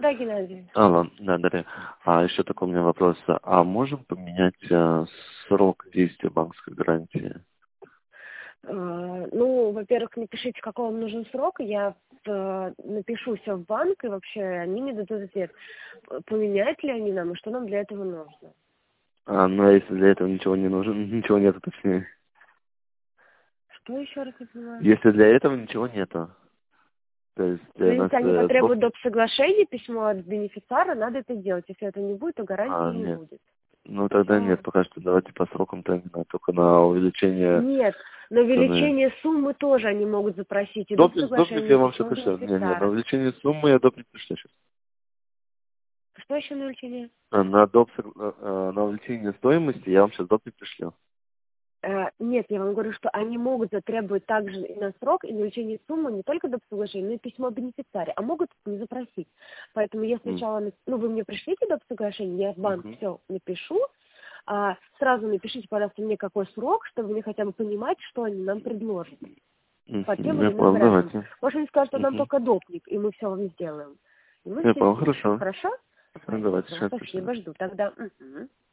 Да, Геннадий. Алло, да, Дарья. А еще такой у меня вопрос. А можем поменять срок действия банковской гарантии? Ну, во-первых, напишите, какой вам нужен срок, я напишу все в банк, и вообще они мне дадут ответ, поменяют ли они нам, и что нам для этого нужно. Ну, а если для этого ничего не нужно, ничего нету, точнее. Что еще раз не понимаю? Если для этого ничего нету, то есть Ну, нас если они срок... потребуют доп. Соглашения, письмо от бенефициара, надо это делать. Если это не будет, то гарантии не Нет. будет. Ну, тогда Все. нет, пока что давайте по срокам-то именно, только на увеличение Нет, на цены. увеличение суммы тоже они могут запросить. И доп. Допник я Соглашение, вам все письмо пришлю. Не, на бенефициара. увеличение суммы я допник пришлю сейчас. Что еще на увеличение? На увеличение стоимости я вам сейчас допник пришлю. Нет, я вам говорю, что они могут затребовать также и на срок, и на увеличение суммы не только доп. Соглашения, но и письмо бенефициаре, а могут не запросить. Поэтому я сначала, вы мне пришлите доп. Соглашение, я в банк все напишу, сразу напишите, пожалуйста, мне какой срок, чтобы мне хотя бы понимать, что они нам предложат по тем или Я иным понял, вариантам. давайте. Может, они скажут, что нам только допник, и мы все вам сделаем. И мы Я все понял, сделаем. хорошо. Хорошо? Давайте Спасибо. сейчас пришлю. Спасибо, жду тогда. Мгм.